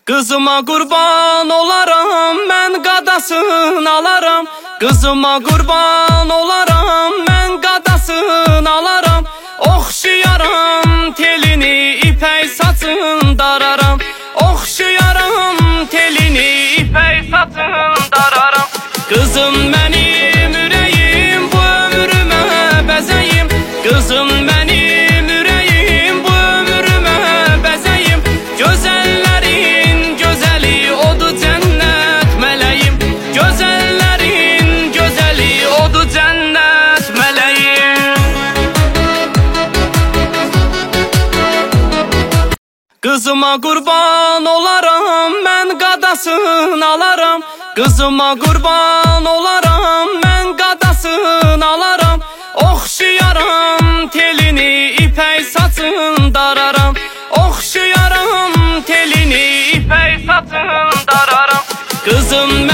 Kızıma kurban olaram, mən qadasın alaram. Kızıma kurban olaram, mən qadasın alaram. Oxşayaram telini, ipək saçın dararam. Oxşayaram telini, ipək saçın dararam. Kızım mənim ürəyim, bu ömrümə bəzəyim. Kızım mənim ürəyim, bu ömrümə bəzəyim. Gözəllərin gözəli odu cənnət mələyim. Gözəllərin gözəli odu cənnət mələyim. Kızıma kurban olaram, mən qadasın alaram. Kızıma kurban olaram, mən qadasın alaram. Oxşayaram telini, ipək saçın dararam. Oxşayaram telini, ipək saçın dararam. Kızım